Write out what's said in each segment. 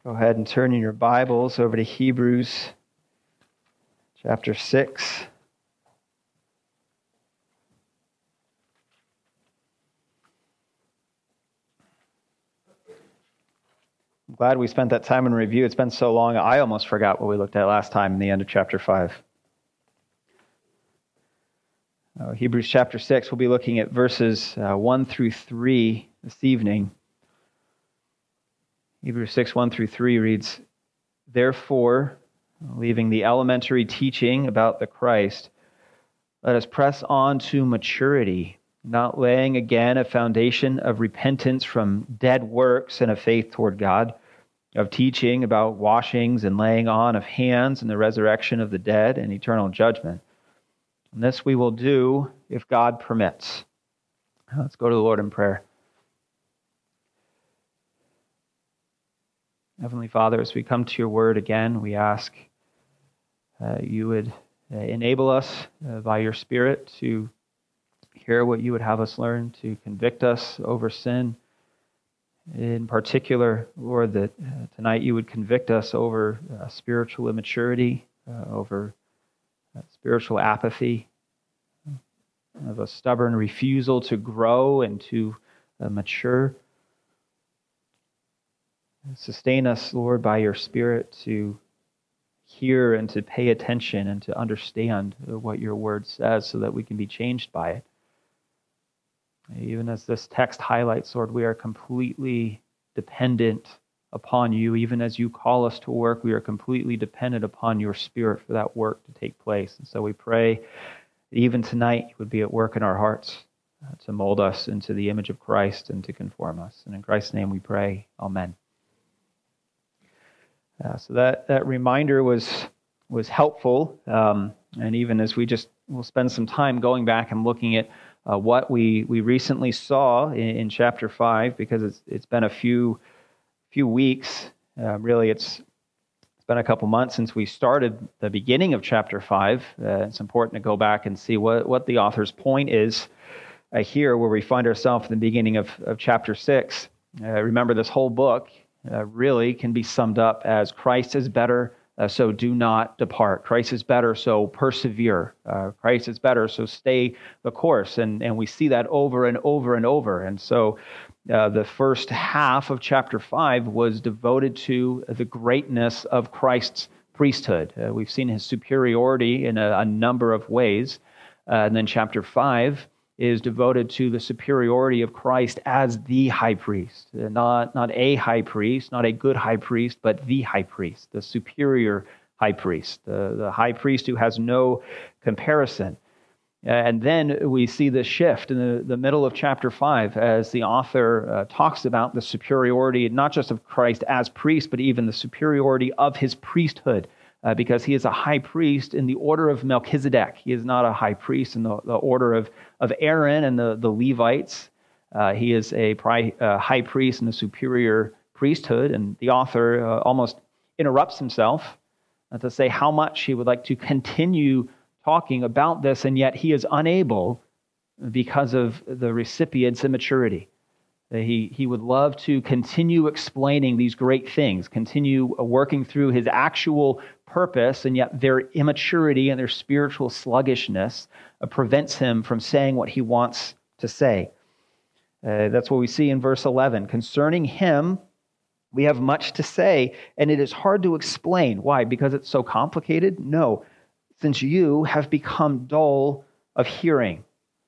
Go ahead and turn in your Bibles over to Hebrews chapter 6. I'm glad we spent that time in review. It's been so long, I almost forgot what we looked at last time in the end of chapter 5. Hebrews chapter 6, we'll be looking at verses 1 through 3 this evening. Hebrews 6, 1 through 3 reads, "Therefore, leaving the elementary teaching about the Christ, let us press on to maturity, not laying again a foundation of repentance from dead works and of faith toward God, of teaching about washings and laying on of hands and the resurrection of the dead and eternal judgment. And this we will do if God permits." Let's go to the Lord in prayer. Heavenly Father, as we come to your word again, we ask you would enable us by your Spirit to hear what you would have us learn, to convict us over sin. In particular, Lord, that tonight you would convict us over spiritual immaturity, over spiritual apathy, of a stubborn refusal to grow and to mature. Sustain us, Lord, by your Spirit to hear and to pay attention and to understand what your word says so that we can be changed by it. Even as this text highlights, Lord, we are completely dependent upon you. Even as you call us to work, we are completely dependent upon your Spirit for that work to take place. And so we pray that even tonight you would be at work in our hearts to mold us into the image of Christ and to conform us. And in Christ's name we pray, amen. So that reminder was helpful, and even as we'll spend some time going back and looking at what we recently saw in chapter 5, because it's been a few weeks. Really, it's been a couple months since we started the beginning of chapter 5. It's important to go back and see what the author's point is here, where we find ourselves in the beginning of chapter 6. Remember, this whole book really can be summed up as Christ is better, so do not depart. Christ is better, so persevere. Christ is better, so stay the course. And we see that over and over and over. And so the first half of chapter 5 was devoted to the greatness of Christ's priesthood. We've seen his superiority in a number of ways. And then chapter 5 is devoted to the superiority of Christ as the high priest. Not a high priest, not a good high priest, but the high priest, the superior high priest, the high priest who has no comparison. And then we see this shift in the middle of chapter 5 as the author talks about the superiority, not just of Christ as priest, but even the superiority of his priesthood. Because he is a high priest in the order of Melchizedek. He is not a high priest in the order of Aaron and the Levites. He is a high priest in the superior priesthood, and the author almost interrupts himself to say how much he would like to continue talking about this, and yet he is unable because of the recipient's immaturity. He would love to continue explaining these great things, continue working through his actual purpose, and yet their immaturity and their spiritual sluggishness prevents him from saying what he wants to say. That's what we see in verse 11. "Concerning him, we have much to say, and it is hard to explain." Why? Because it's so complicated? No, since you have become dull of hearing.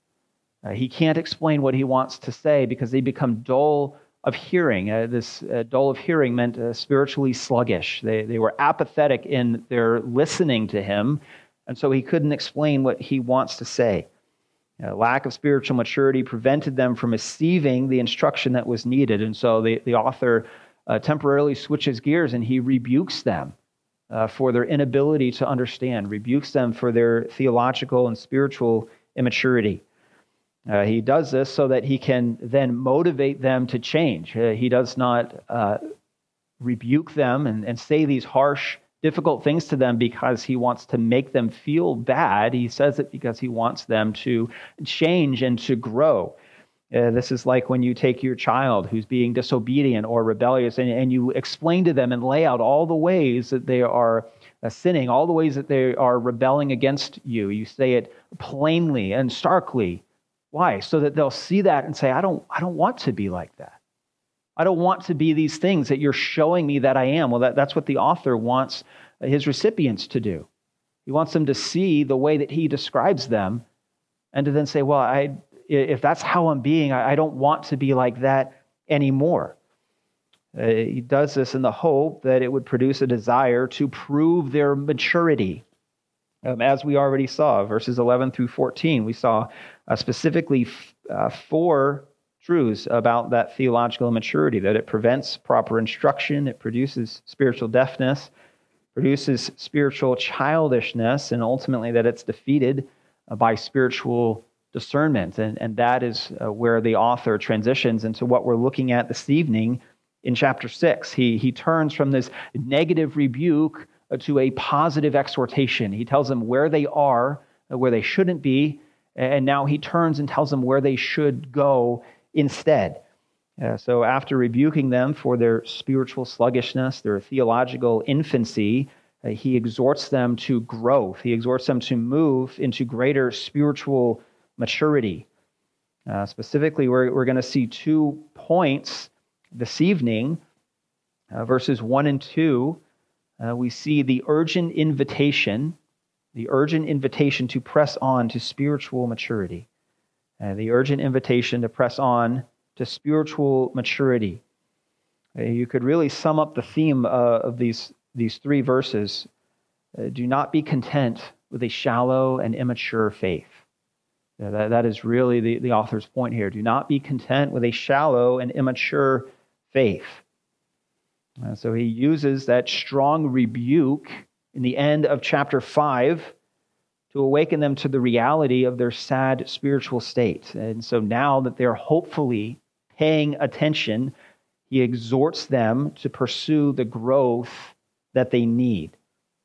He can't explain what he wants to say because they become dull of hearing. This dull of hearing meant spiritually sluggish. They were apathetic in their listening to him, and so he couldn't explain what he wants to say. Lack of spiritual maturity prevented them from receiving the instruction that was needed, and so the author temporarily switches gears and he rebukes them for their inability to understand, rebukes them for their theological and spiritual immaturity. He does this so that he can then motivate them to change. He does not rebuke them and say these harsh, difficult things to them because he wants to make them feel bad. He says it because he wants them to change and to grow. This is like when you take your child who's being disobedient or rebellious and you explain to them and lay out all the ways that they are sinning, all the ways that they are rebelling against you. You say it plainly and starkly. Why? So that they'll see that and say, I don't want to be like that. I don't want to be these things that you're showing me that I am. Well, that's what the author wants his recipients to do. He wants them to see the way that he describes them and to then say, well, if that's how I'm being, I don't want to be like that anymore. He does this in the hope that it would produce a desire to prove their maturity. As we already saw, verses 11 through 14, we saw specifically 4 truths about that theological immaturity, that it prevents proper instruction, it produces spiritual deafness, produces spiritual childishness, and ultimately that it's defeated by spiritual discernment. And that is where the author transitions into what we're looking at this evening in chapter 6. He turns from this negative rebuke to a positive exhortation. He tells them where they are, where they shouldn't be, and now he turns and tells them where they should go instead. So after rebuking them for their spiritual sluggishness, their theological infancy, he exhorts them to growth. He exhorts them to move into greater spiritual maturity. Specifically, we're going to see 2 points this evening. Verses 1 and 2, we see the urgent invitation to press on to spiritual maturity. The urgent invitation to press on to spiritual maturity. You could really sum up the theme of these 3 verses. Do not be content with a shallow and immature faith. That is really the author's point here. Do not be content with a shallow and immature faith. So he uses that strong rebuke in the end of chapter 5 to awaken them to the reality of their sad spiritual state. And so now that they're hopefully paying attention, he exhorts them to pursue the growth that they need.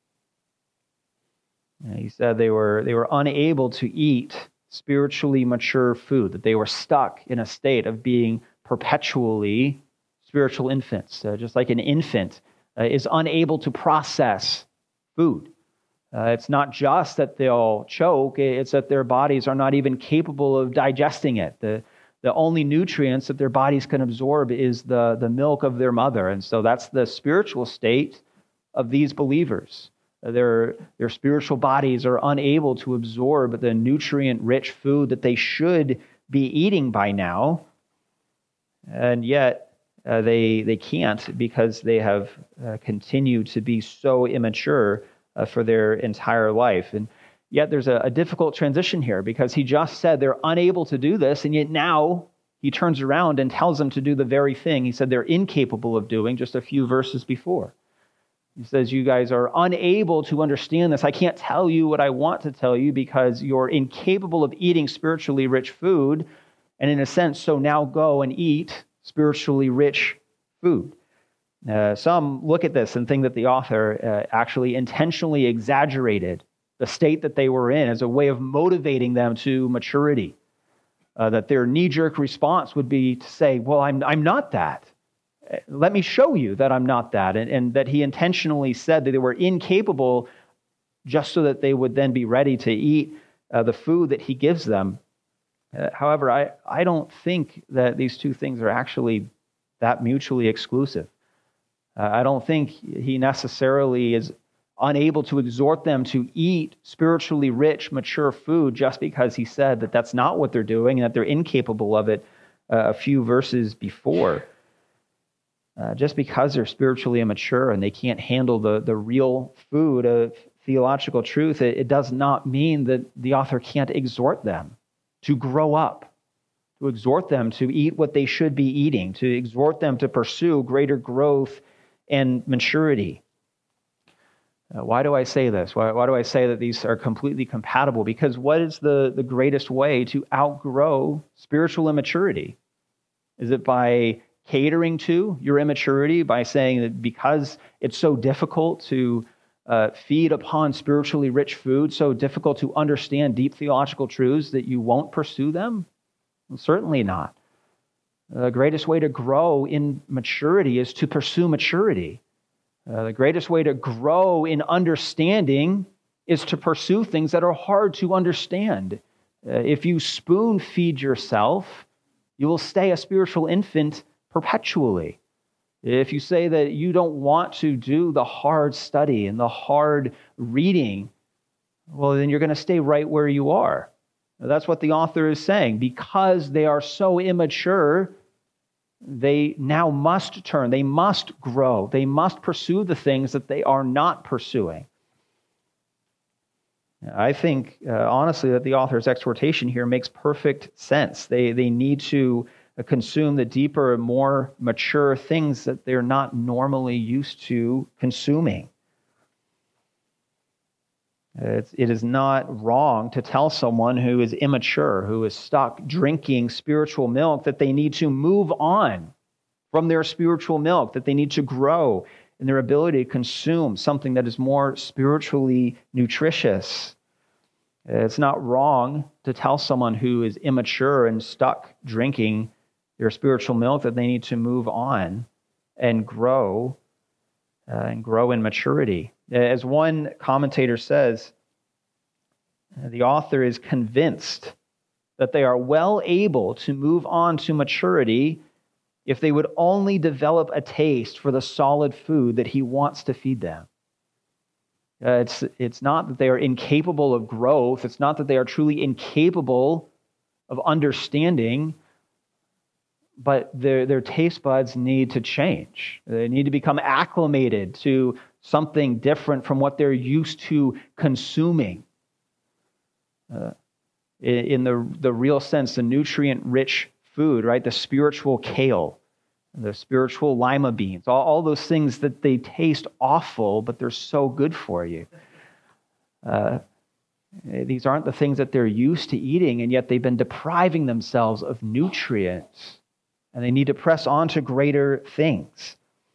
He said they were unable to eat spiritually mature food, that they were stuck in a state of being perpetually spiritual infants, just like an infant is unable to process food. It's not just that they'll choke, it's that their bodies are not even capable of digesting it. The only nutrients that their bodies can absorb is the milk of their mother. And so that's the spiritual state of these believers. Their spiritual bodies are unable to absorb the nutrient-rich food that they should be eating by now. And yet, they can't because they have continued to be so immature for their entire life. And yet there's a difficult transition here because he just said they're unable to do this, and yet now he turns around and tells them to do the very thing he said they're incapable of doing just a few verses before. He says, you guys are unable to understand this. I can't tell you what I want to tell you because you're incapable of eating spiritually rich food. And in a sense, so now go and eat spiritually rich food. Some look at this and think that the author actually intentionally exaggerated the state that they were in as a way of motivating them to maturity. That their knee-jerk response would be to say, well, I'm not that. Let me show you that I'm not that. And that he intentionally said that they were incapable just so that they would then be ready to eat the food that he gives them. However, I don't think that these 2 things are actually that mutually exclusive. I don't think he necessarily is unable to exhort them to eat spiritually rich, mature food just because he said that that's not what they're doing and that they're incapable of it a few verses before. Just because they're spiritually immature and they can't handle the real food of theological truth, it does not mean that the author can't exhort them to grow up, to exhort them to eat what they should be eating, to exhort them to pursue greater growth and maturity. Why do I say this? Why do I say that these are completely compatible? Because what is the greatest way to outgrow spiritual immaturity? Is it by catering to your immaturity, by saying that because it's so difficult to feed upon spiritually rich food, so difficult to understand deep theological truths that you won't pursue them? Well, certainly not. The greatest way to grow in maturity is to pursue maturity. The greatest way to grow in understanding is to pursue things that are hard to understand. If you spoon feed yourself, you will stay a spiritual infant perpetually. If you say that you don't want to do the hard study and the hard reading, well, then you're going to stay right where you are. That's what the author is saying. Because they are so immature, they now must turn, they must grow, they must pursue the things that they are not pursuing. I think, honestly, that the author's exhortation here makes perfect sense. They need to consume the deeper, more mature things that they're not normally used to consuming. It is not wrong to tell someone who is immature, who is stuck drinking spiritual milk, that they need to move on from their spiritual milk, that they need to grow in their ability to consume something that is more spiritually nutritious. It's not wrong to tell someone who is immature and stuck drinking their spiritual milk that they need to move on and grow in maturity. As one commentator says, the author is convinced that they are well able to move on to maturity if they would only develop a taste for the solid food that he wants to feed them. It's not that they are incapable of growth. It's not that they are truly incapable of understanding, but their taste buds need to change. They need to become acclimated to something different from what they're used to consuming. In the real sense, the nutrient-rich food, right? The spiritual kale, the spiritual lima beans, all those things that they taste awful, but they're so good for you. These aren't the things that they're used to eating, and yet they've been depriving themselves of nutrients, and they need to press on to greater things.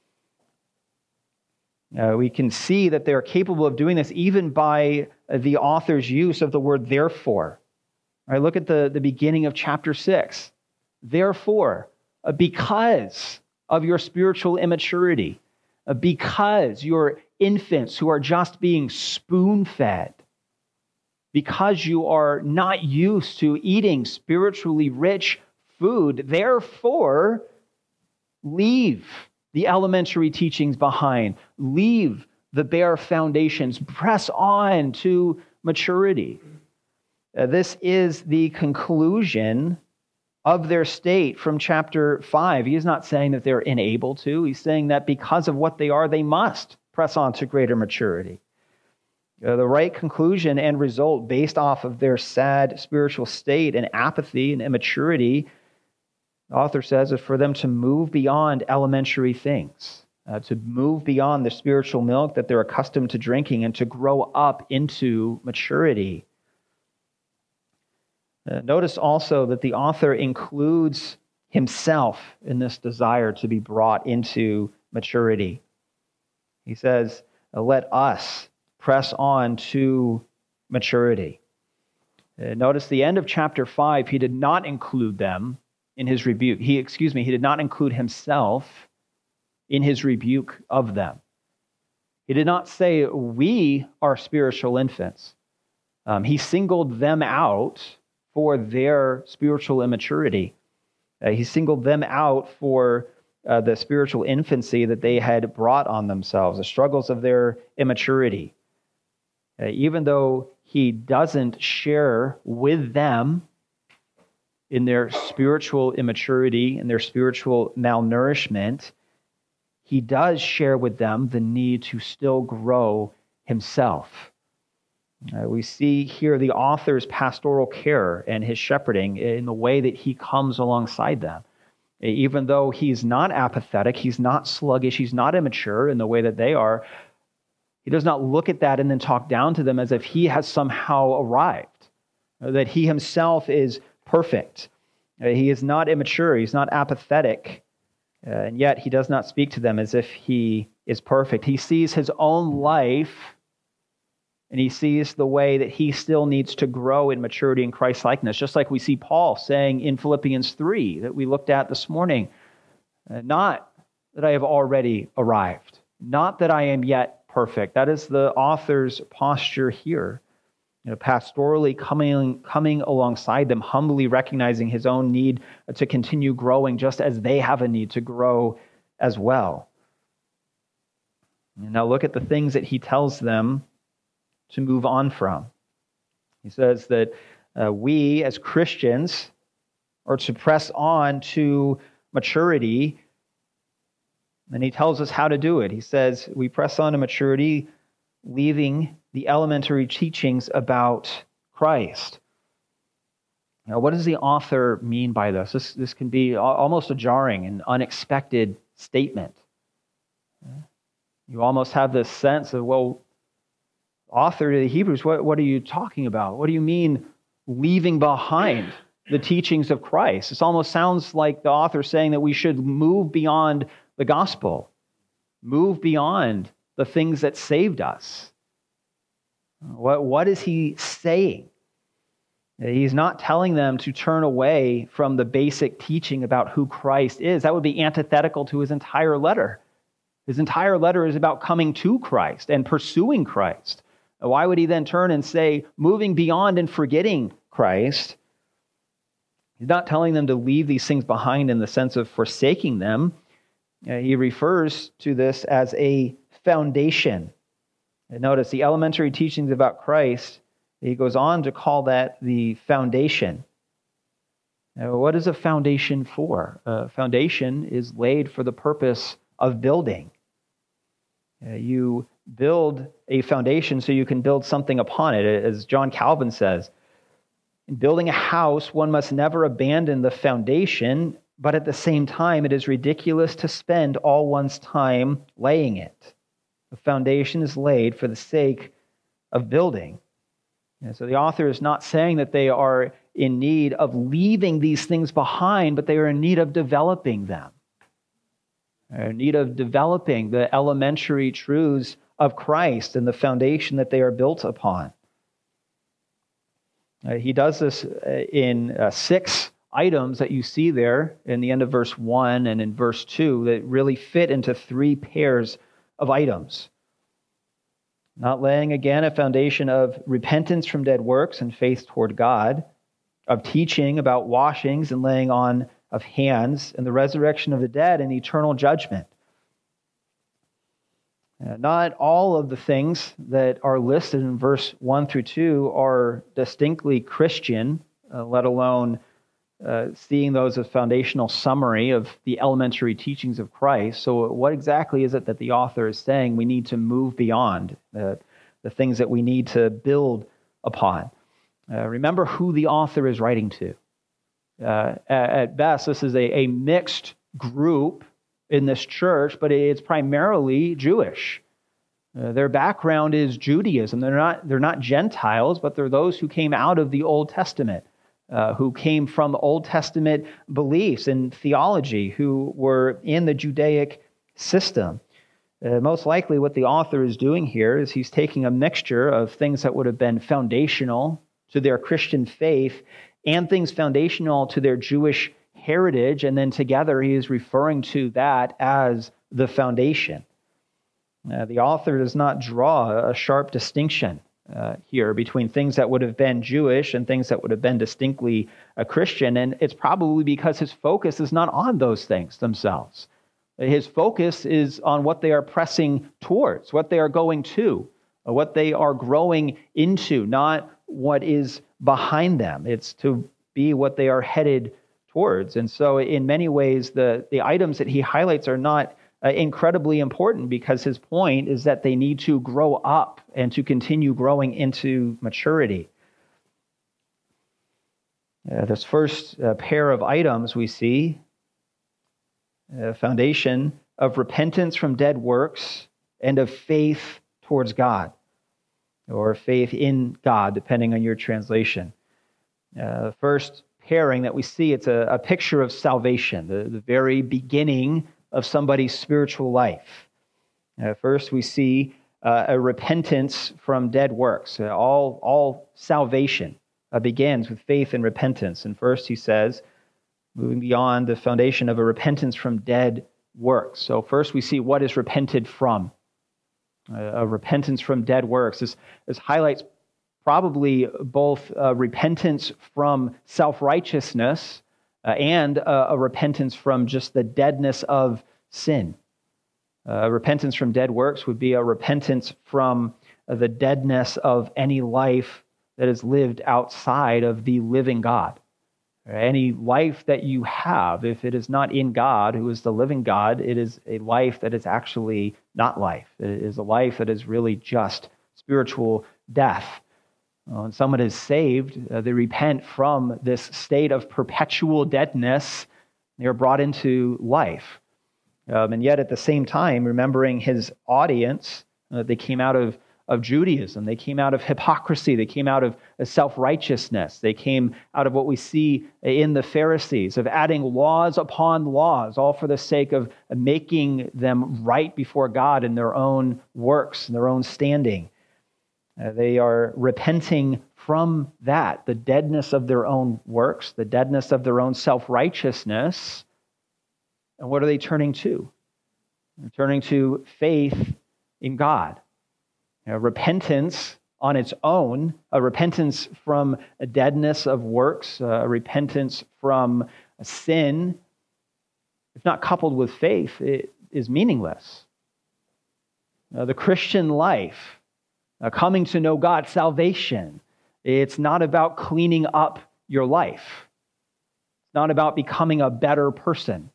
We can see that they are capable of doing this even by the author's use of the word therefore. All right, look at the beginning of chapter 6. Therefore, because of your spiritual immaturity, because you're infants who are just being spoon-fed, because you are not used to eating spiritually rich food, therefore, leave the elementary teachings behind. Leave the bare foundations. Press on to maturity. This is the conclusion of their state from chapter 5. He is not saying that they're unable to. He's saying that because of what they are, they must press on to greater maturity. The right conclusion and result based off of their sad spiritual state and apathy and immaturity, the author says, is for them to move beyond elementary things, to move beyond the spiritual milk that they're accustomed to drinking and to grow up into maturity. Notice also that the author includes himself in this desire to be brought into maturity. He says, let us press on to maturity. Notice the end of chapter 5, he did not include them in his rebuke. He did not include himself in his rebuke of them. He did not say, we are spiritual infants. He singled them out for their spiritual immaturity. He singled them out for the spiritual infancy that they had brought on themselves, the struggles of their immaturity. Even though he doesn't share with them in their spiritual immaturity and their spiritual malnourishment, he does share with them the need to still grow himself. We see here the author's pastoral care and his shepherding in the way that he comes alongside them. Even though he's not apathetic, he's not sluggish, he's not immature in the way that they are, he does not look at that and then talk down to them as if he has somehow arrived, that he himself is perfect. He is not immature, he's not apathetic, and yet he does not speak to them as if he is perfect. He sees his own life and he sees the way that he still needs to grow in maturity and Christ-likeness, just like we see Paul saying in Philippians 3 that we looked at this morning. Not that I have already arrived, not that I am yet perfect. That is the author's posture here. Pastorally coming alongside them, humbly recognizing his own need to continue growing just as they have a need to grow as well. And now look at the things that he tells them to move on from. He says that we as Christians are to press on to maturity, and he tells us how to do it. He says we press on to maturity, leaving the elementary teachings about Christ. Now, what does the author mean by this? This can be almost a jarring and unexpected statement. You almost have this sense of, well, author to the Hebrews, what are you talking about? What do you mean leaving behind the teachings of Christ? It almost sounds like the author saying that we should move beyond the gospel, move beyond the things that saved us. What is he saying? He's not telling them to turn away from the basic teaching about who Christ is. That would be antithetical to his entire letter. His entire letter is about coming to Christ and pursuing Christ. Why would he then turn and say, moving beyond and forgetting Christ? He's not telling them to leave these things behind in the sense of forsaking them. He refers to this as a foundation. And notice the elementary teachings about Christ, he goes on to call that the foundation. Now, what is a foundation for? A foundation is laid for the purpose of building. You build a foundation so you can build something upon it. As John Calvin says, in building a house, one must never abandon the foundation, but at the same time, it is ridiculous to spend all one's time laying it. The foundation is laid for the sake of building. And so the author is not saying that they are in need of leaving these things behind, but they are in need of developing them. They're in need of developing the elementary truths of Christ and the foundation that they are built upon. He does this in 6 items that you see there in the end of verse 1 and in verse 2 that really fit into 3 pairs of items. Not laying, again, a foundation of repentance from dead works and faith toward God, of teaching about washings and laying on of hands and the resurrection of the dead and eternal judgment. Not all of the things that are listed in verse 1 through 2 are distinctly Christian, let alone seeing those as foundational summary of the elementary teachings of Christ. So what exactly is it that the author is saying we need to move beyond, the things that we need to build upon? Remember who the author is writing to. At best, this is a mixed group in this church, but it's primarily Jewish. Their background is Judaism. They're not Gentiles, but they're those who came out of the Old Testament, who came from Old Testament beliefs and theology, who were in the Judaic system. Most likely what the author is doing here is he's taking a mixture of things that would have been foundational to their Christian faith and things foundational to their Jewish heritage, and then together he is referring to that as the foundation. The author does not draw a sharp distinction here between things that would have been Jewish and things that would have been distinctly Christian, and it's probably because his focus is not on those things themselves. His focus is on what they are pressing towards, what they are going to, what they are growing into, not what is behind them. It's to be what they are headed towards. And so in many ways, the items that he highlights are not incredibly important, because his point is that they need to grow up and to continue growing into maturity. This first pair of items we see, foundation of repentance from dead works and of faith towards God, or faith in God, depending on your translation. The first pairing that we see, it's a picture of salvation, the very beginning of somebody's spiritual life. First, we see a repentance from dead works. All salvation begins with faith and repentance. And first he says, moving beyond the foundation of a repentance from dead works. So first we see what is repented from. A repentance from dead works. This highlights probably both repentance from self-righteousness and a repentance from just the deadness of sin. Repentance from dead works would be a repentance from the deadness of any life that is lived outside of the living God. Any life that you have, if it is not in God, who is the living God, it is a life that is actually not life. It is a life that is really just spiritual death. When someone is saved, they repent from this state of perpetual deadness. They are brought into life. And yet at the same time, remembering his audience, they came out of Judaism. They came out of hypocrisy. They came out of self-righteousness. They came out of what we see in the Pharisees, of adding laws upon laws, all for the sake of making them right before God in their own works, in their own standing. They are repenting from that, the deadness of their own works, the deadness of their own self-righteousness. And what are they turning to? They're turning to faith in God. Repentance on its own, a repentance from a deadness of works, a repentance from sin, if not coupled with faith, it is meaningless. The Christian life, coming to know God, salvation, it's not about cleaning up your life. It's not about becoming a better person.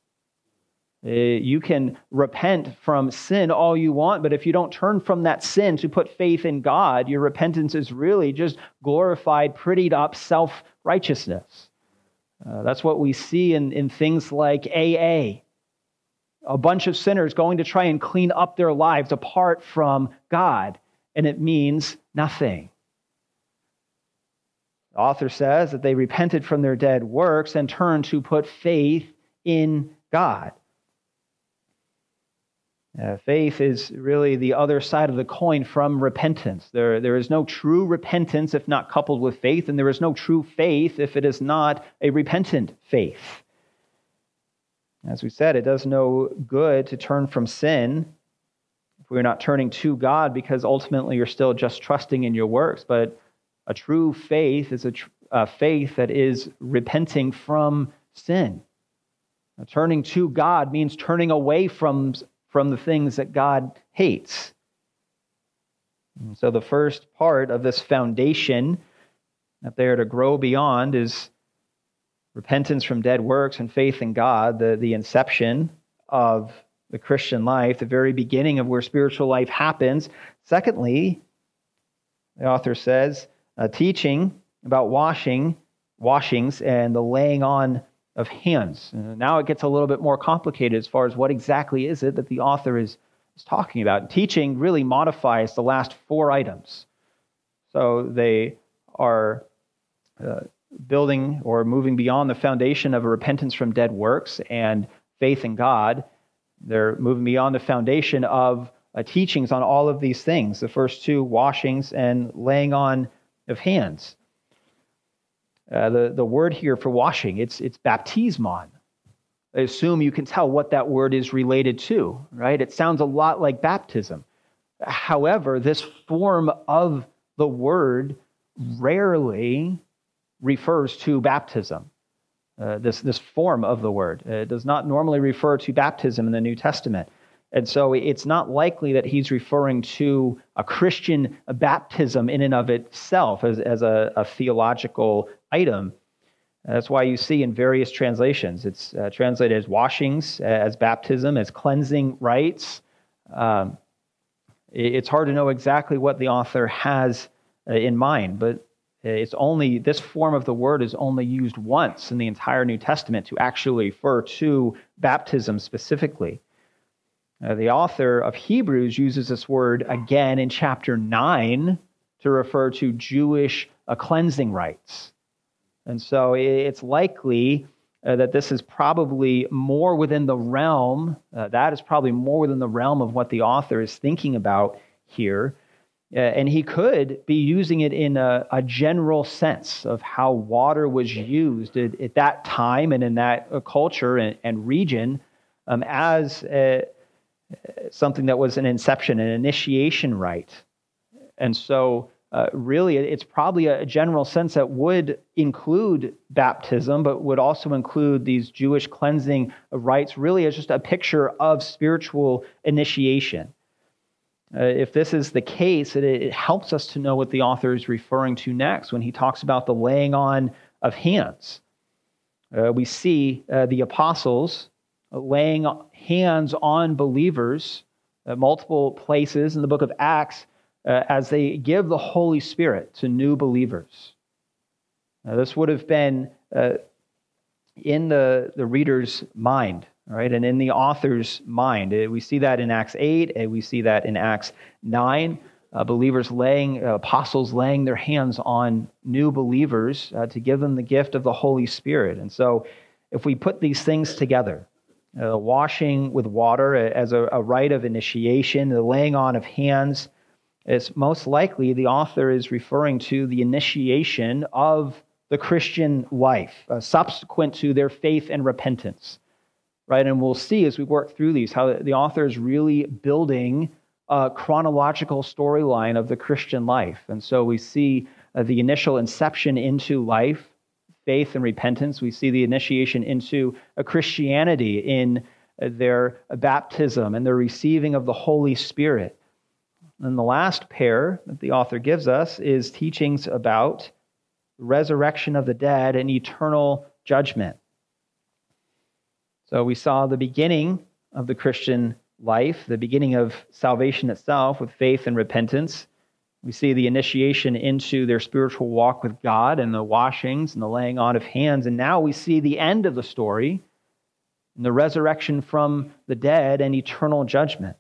You can repent from sin all you want, but if you don't turn from that sin to put faith in God, your repentance is really just glorified, prettied up self-righteousness. That's what we see in things like AA. A bunch of sinners going to try and clean up their lives apart from God, and it means nothing. The author says that they repented from their dead works and turned to put faith in God. Faith is really the other side of the coin from repentance. There is no true repentance if not coupled with faith, and there is no true faith if it is not a repentant faith. As we said, it does no good to turn from sin if we're not turning to God, because ultimately you're still just trusting in your works. But a true faith is a faith that is repenting from sin. Now, turning to God means turning away from the things that God hates. And so the first part of this foundation that they are to grow beyond is repentance from dead works and faith in God, the inception of the Christian life, the very beginning of where spiritual life happens. Secondly, the author says, teaching about washings and the laying on of hands. Now it gets a little bit more complicated as far as what exactly is it that the author is talking about. Teaching really modifies the last four items. So they are building or moving beyond the foundation of a repentance from dead works and faith in God. They're moving beyond the foundation of teachings on all of these things. The first two, washings and laying on of hands. The word here for washing, it's baptismon. I assume you can tell what that word is related to, right? It sounds a lot like baptism. However, this form of the word rarely refers to baptism. This form of the word. It does not normally refer to baptism in the New Testament. And so it's not likely that he's referring to a Christian baptism in and of itself as a theological item. That's why you see in various translations, it's translated as washings, as baptism, as cleansing rites. It's hard to know exactly what the author has in mind, but this form of the word is only used once in the entire New Testament to actually refer to baptism specifically. The author of Hebrews uses this word again in chapter 9 to refer to Jewish cleansing rites. And so it's likely that this is probably more within the realm, that is probably more within the realm of what the author is thinking about here. And he could be using it in a general sense of how water was used at that time and in that culture and region as something that was an inception, an initiation rite. And so really, it's probably a general sense that would include baptism, but would also include these Jewish cleansing rites, really as just a picture of spiritual initiation. If this is the case, it helps us to know what the author is referring to next when he talks about the laying on of hands. We see the apostles laying hands on believers at multiple places in the book of Acts as they give the Holy Spirit to new believers. This would have been in the reader's mind, right, and in the author's mind. We see that in Acts 8, and we see that in Acts 9. Apostles laying their hands on new believers to give them the gift of the Holy Spirit. And so if we put these things together, washing with water as a rite of initiation, the laying on of hands, it's most likely the author is referring to the initiation of the Christian life, subsequent to their faith and repentance. Right, and we'll see as we work through these how the author is really building a chronological storyline of the Christian life. And so we see the initial inception into life, faith and repentance. We see the initiation into a Christianity in their baptism and their receiving of the Holy Spirit. And the last pair that the author gives us is teachings about resurrection of the dead and eternal judgment. So we saw the beginning of the Christian life, the beginning of salvation itself with faith and repentance. We see the initiation into their spiritual walk with God and the washings and the laying on of hands. And now we see the end of the story and the resurrection from the dead and eternal judgment.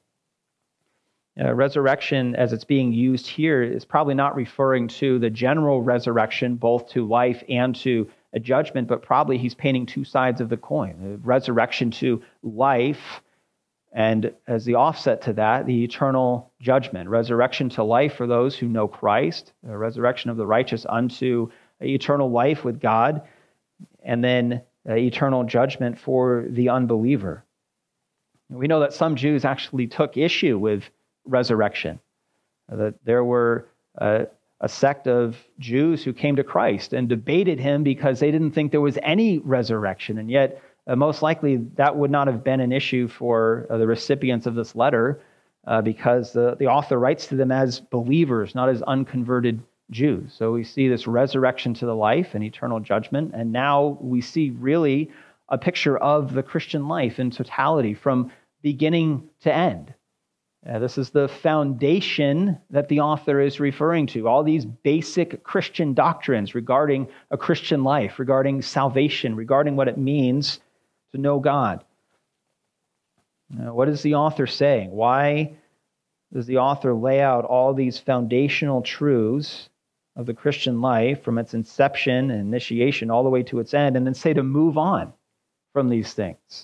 Resurrection, as it's being used here, is probably not referring to the general resurrection, both to life and to a judgment, but probably he's painting two sides of the coin. Resurrection to life, and as the offset to that, the eternal judgment. Resurrection to life for those who know Christ, a resurrection of the righteous unto eternal life with God, and then eternal judgment for the unbeliever. We know that some Jews actually took issue with resurrection, that there were a sect of Jews who came to Christ and debated him because they didn't think there was any resurrection. And yet, most likely, that would not have been an issue for the recipients of this letter because the author writes to them as believers, not as unconverted Jews. So we see this resurrection to the life and eternal judgment. And now we see really a picture of the Christian life in totality from beginning to end. This is the foundation that the author is referring to. All these basic Christian doctrines regarding a Christian life, regarding salvation, regarding what it means to know God. What is the author saying? Why does the author lay out all these foundational truths of the Christian life from its inception and initiation all the way to its end, and then say to move on from these things?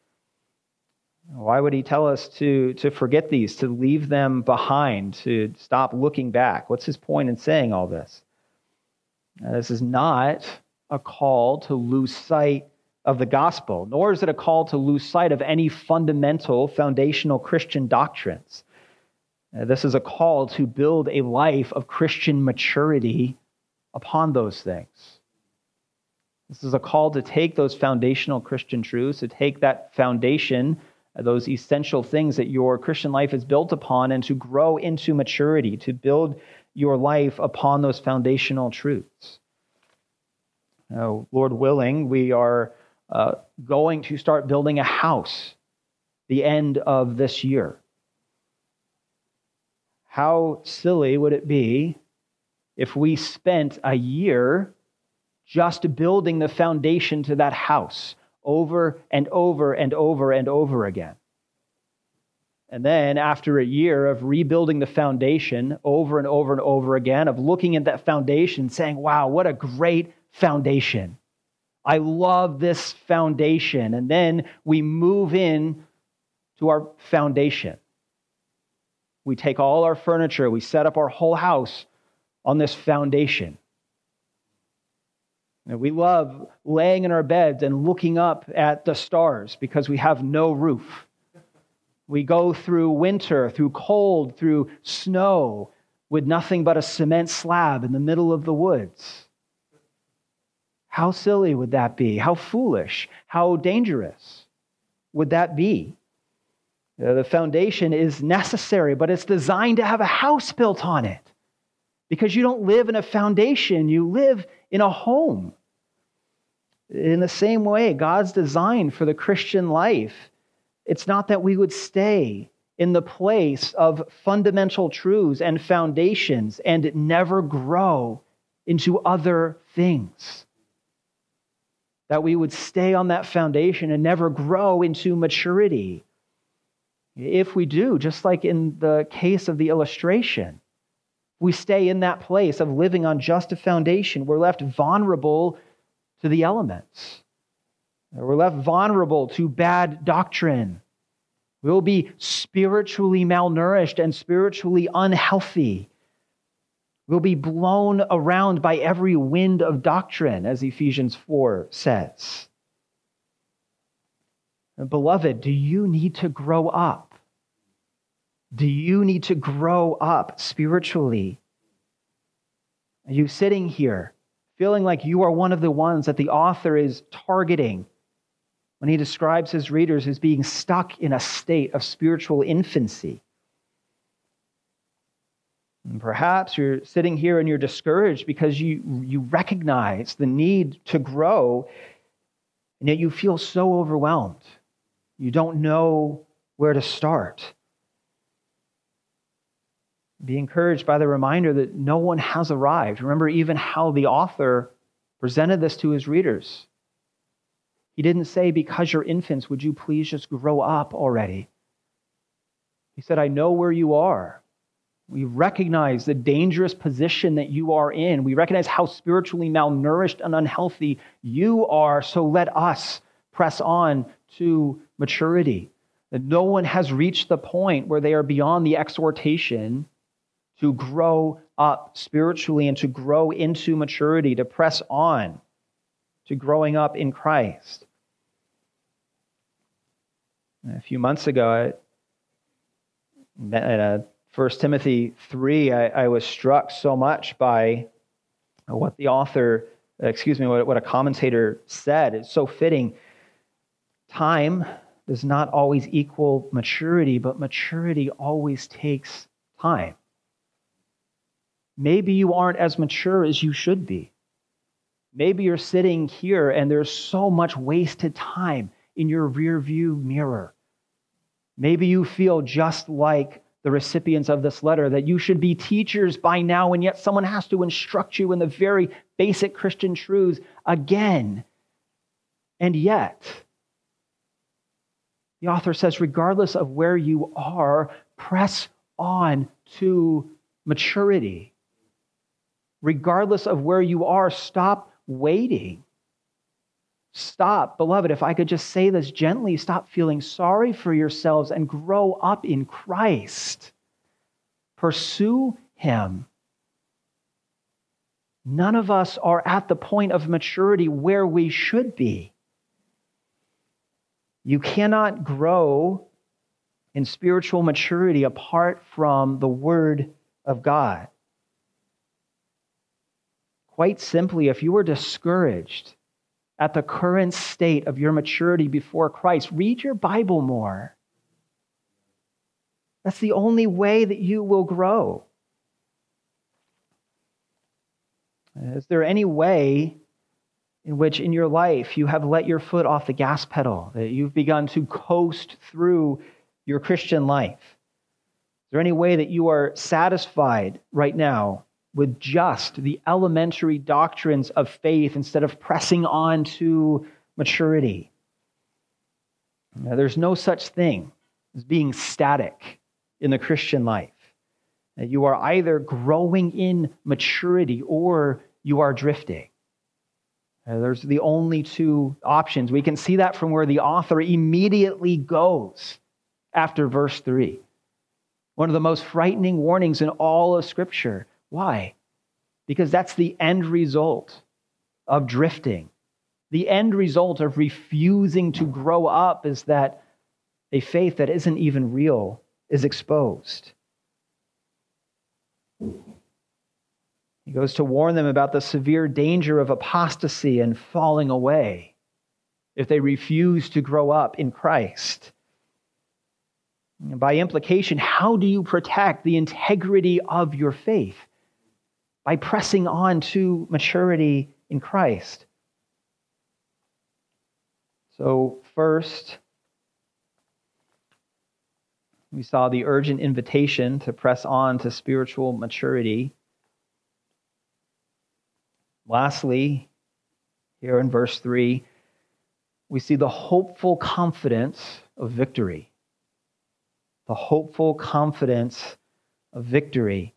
Why would he tell us to forget these, to leave them behind, to stop looking back? What's his point in saying all this? This is not a call to lose sight of the gospel, nor is it a call to lose sight of any fundamental, foundational Christian doctrines. This is a call to build a life of Christian maturity upon those things. This is a call to take those foundational Christian truths, to take that foundation, those essential things that your Christian life is built upon, and to grow into maturity, to build your life upon those foundational truths. Now, Lord willing, we are going to start building a house the end of this year. How silly would it be if we spent a year just building the foundation to that house over and over and over and over again? And then after a year of rebuilding the foundation over and over and over again, of looking at that foundation saying, wow, what a great foundation. I love this foundation. And then we move in to our foundation. We take all our furniture, we set up our whole house on this foundation. We love laying in our beds and looking up at the stars because we have no roof. We go through winter, through cold, through snow with nothing but a cement slab in the middle of the woods. How silly would that be? How foolish? How dangerous would that be? The foundation is necessary, but it's designed to have a house built on it. Because you don't live in a foundation, you live in a home. In the same way, God's design for the Christian life, it's not that we would stay in the place of fundamental truths and foundations and never grow into other things. That we would stay on that foundation and never grow into maturity. If we do, just like in the case of the illustration, we stay in that place of living on just a foundation, we're left vulnerable to the elements. We're left vulnerable to bad doctrine. We'll be spiritually malnourished and spiritually unhealthy. We'll be blown around by every wind of doctrine, as Ephesians 4 says. Beloved, do you need to grow up? Do you need to grow up spiritually? Are you sitting here feeling like you are one of the ones that the author is targeting when he describes his readers as being stuck in a state of spiritual infancy? And perhaps you're sitting here and you're discouraged because you recognize the need to grow, and yet you feel so overwhelmed. You don't know where to start. Be encouraged by the reminder that no one has arrived. Remember even how the author presented this to his readers. He didn't say, because you're infants, would you please just grow up already? He said, I know where you are. We recognize the dangerous position that you are in. We recognize how spiritually malnourished and unhealthy you are. So let us press on to maturity. That no one has reached the point where they are beyond the exhortation to grow up spiritually and to grow into maturity, to press on to growing up in Christ. A few months ago, at 1 Timothy 3, I was struck so much by what the author, what a commentator said. It's so fitting. Time does not always equal maturity, but maturity always takes time. Maybe you aren't as mature as you should be. Maybe you're sitting here and there's so much wasted time in your rear view mirror. Maybe you feel just like the recipients of this letter, that you should be teachers by now, and yet someone has to instruct you in the very basic Christian truths again. And yet, the author says, regardless of where you are, press on to maturity. Regardless of where you are, stop waiting. Stop, beloved, if I could just say this gently, stop feeling sorry for yourselves and grow up in Christ. Pursue Him. None of us are at the point of maturity where we should be. You cannot grow in spiritual maturity apart from the Word of God. Quite simply, if you are discouraged at the current state of your maturity before Christ, read your Bible more. That's the only way that you will grow. Is there any way in which in your life you have let your foot off the gas pedal, that you've begun to coast through your Christian life? Is there any way that you are satisfied right now with just the elementary doctrines of faith instead of pressing on to maturity? Now, there's no such thing as being static in the Christian life. You are either growing in maturity or you are drifting. There's the only two options. We can see that from where the author immediately goes after verse 3. One of the most frightening warnings in all of Scripture. Why? Because that's the end result of drifting. The end result of refusing to grow up is that a faith that isn't even real is exposed. He goes to warn them about the severe danger of apostasy and falling away if they refuse to grow up in Christ. And by implication, how do you protect the integrity of your faith? By pressing on to maturity in Christ. So first, we saw the urgent invitation to press on to spiritual maturity. Lastly, here in verse 3, we see the hopeful confidence of victory. The hopeful confidence of victory.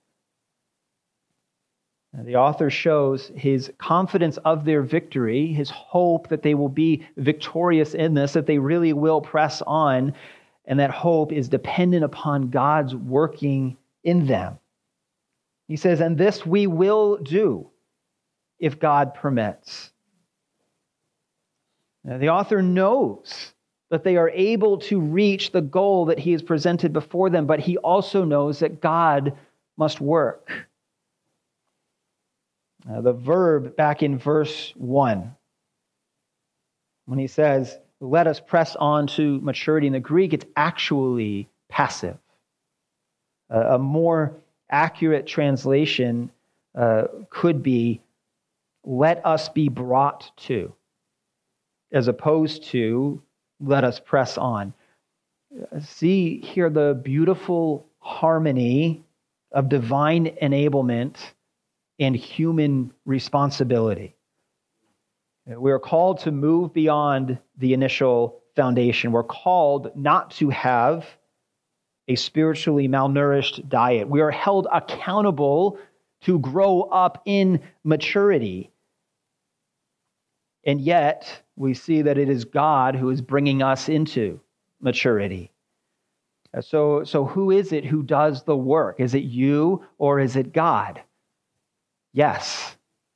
And the author shows his confidence of their victory, his hope that they will be victorious in this, that they really will press on, and that hope is dependent upon God's working in them. He says, and this we will do if God permits. Now, the author knows that they are able to reach the goal that he has presented before them, but he also knows that God must work. The verb back in verse 1, when he says, let us press on to maturity in the Greek, it's actually passive. A more accurate translation could be, let us be brought to, as opposed to, let us press on. See here the beautiful harmony of divine enablement and human responsibility. We're called to move beyond the initial foundation. We're called not to have a spiritually malnourished diet. We are held accountable to grow up in maturity. And yet, we see that it is God who is bringing us into maturity. So who is it who does the work? Is it you or is it God? Yes.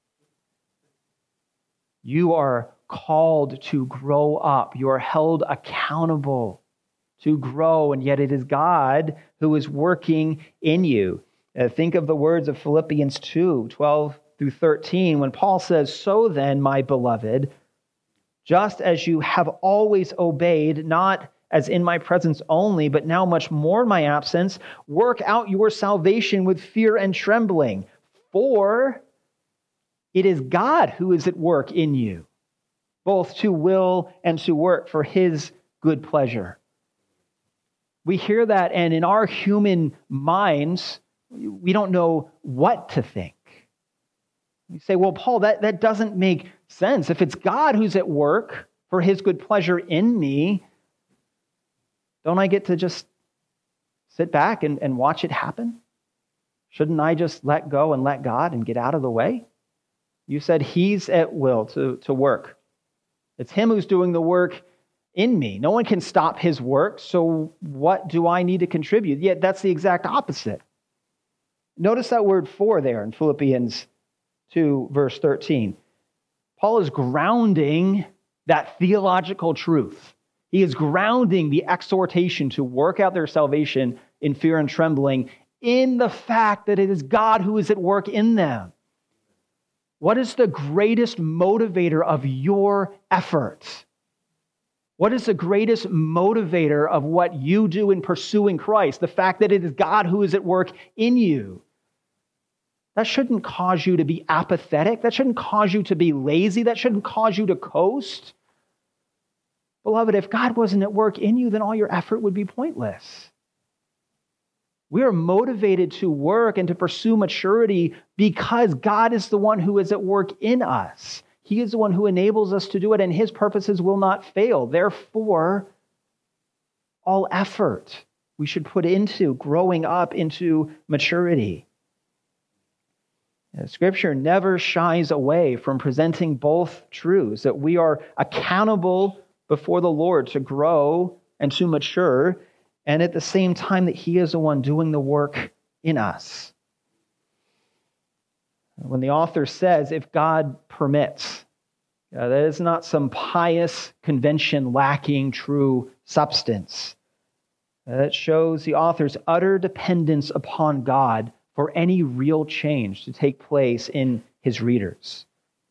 You are called to grow up. You are held accountable to grow, and yet it is God who is working in you. Think of the words of Philippians 2:12 through 13, when Paul says, so then, my beloved, just as you have always obeyed, not as in my presence only, but now much more in my absence, work out your salvation with fear and trembling. For it is God who is at work in you, both to will and to work for his good pleasure. We hear that, and in our human minds, we don't know what to think. You say, well, Paul, that doesn't make sense. If it's God who's at work for his good pleasure in me, don't I get to just sit back and watch it happen? Shouldn't I just let go and let God and get out of the way? You said he's at will to work. It's him who's doing the work in me. No one can stop his work, so what do I need to contribute? Yet that's the exact opposite. Notice that word for there in Philippians 2, verse 13. Paul is grounding that theological truth. He is grounding the exhortation to work out their salvation in fear and trembling in the fact that it is God who is at work in them. What is the greatest motivator of your efforts? What is the greatest motivator of what you do in pursuing Christ? The fact that it is God who is at work in you. That shouldn't cause you to be apathetic. That shouldn't cause you to be lazy. That shouldn't cause you to coast. Beloved, if God wasn't at work in you, then all your effort would be pointless. We are motivated to work and to pursue maturity because God is the one who is at work in us. He is the one who enables us to do it, and his purposes will not fail. Therefore, all effort we should put into growing up into maturity. Scripture never shies away from presenting both truths, that we are accountable before the Lord to grow and to mature, and at the same time that he is the one doing the work in us. When the author says, if God permits, that is not some pious convention lacking true substance. That shows the author's utter dependence upon God for any real change to take place in his readers.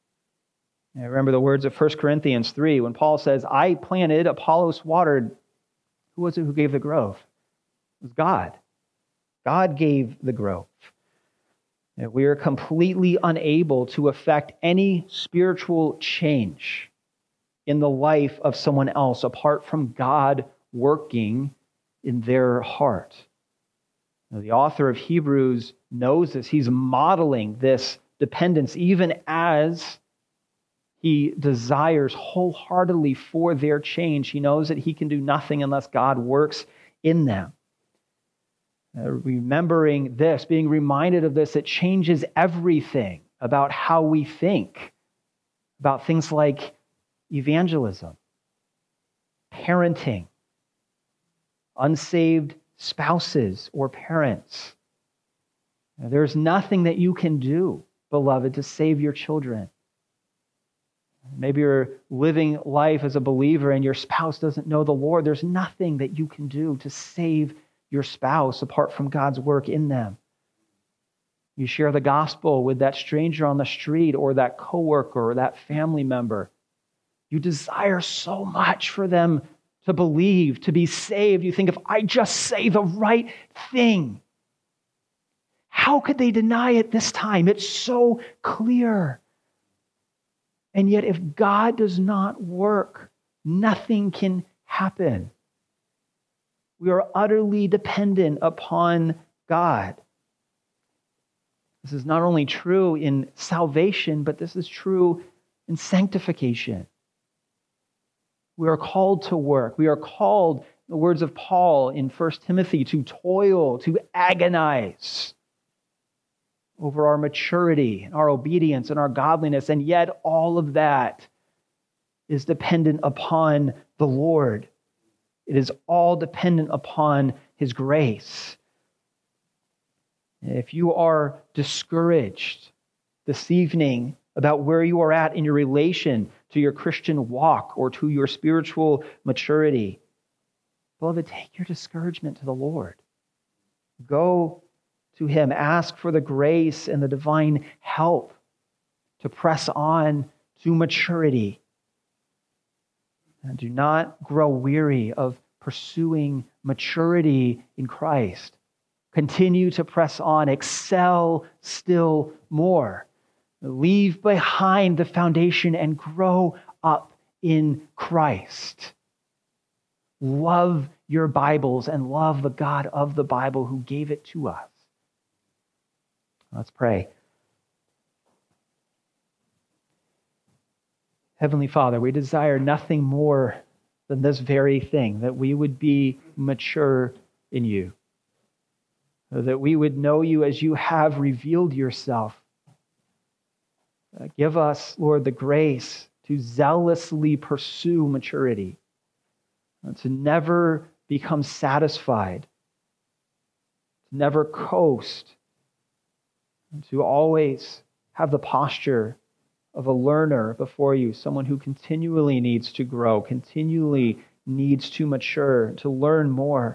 I remember the words of 1 Corinthians 3 when Paul says, I planted, Apollos watered. Who was it who gave the growth? It was God. God gave the growth. And we are completely unable to affect any spiritual change in the life of someone else apart from God working in their heart. Now, the author of Hebrews knows this. He's modeling this dependence even as he desires wholeheartedly for their change. He knows that he can do nothing unless God works in them. Remembering this, being reminded of this, it changes everything about how we think about things like evangelism, parenting, unsaved spouses or parents. There's nothing that you can do, beloved, to save your children. Maybe you're living life as a believer and your spouse doesn't know the Lord. There's nothing that you can do to save your spouse apart from God's work in them. You share the gospel with that stranger on the street or that coworker or that family member. You desire so much for them to believe, to be saved. You think, if I just say the right thing, how could they deny it this time? It's so clear. And yet, if God does not work, nothing can happen. We are utterly dependent upon God. This is not only true in salvation, but this is true in sanctification. We are called to work. We are called, in the words of Paul in 1 Timothy, to toil, to agonize over our maturity, and our obedience, and our godliness. And yet all of that is dependent upon the Lord. It is all dependent upon his grace. If you are discouraged this evening about where you are at in your relation to your Christian walk or to your spiritual maturity, beloved, take your discouragement to the Lord. Go to him. Ask for the grace and the divine help to press on to maturity. And do not grow weary of pursuing maturity in Christ. Continue to press on. Excel still more. Leave behind the foundation and grow up in Christ. Love your Bibles and love the God of the Bible who gave it to us. Let's pray. Heavenly Father, we desire nothing more than this very thing, that we would be mature in you, that we would know you as you have revealed yourself. Give us, Lord, the grace to zealously pursue maturity, to never become satisfied, to never coast, and to always have the posture of a learner before you, someone who continually needs to grow, continually needs to mature, to learn more.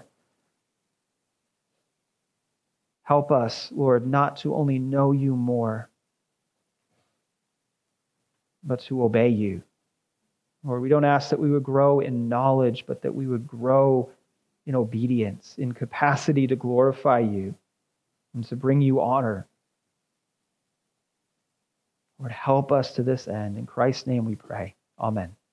Help us, Lord, not to only know you more, but to obey you. Lord, we don't ask that we would grow in knowledge, but that we would grow in obedience, in capacity to glorify you and to bring you honor. Lord, help us to this end. In Christ's name we pray. Amen.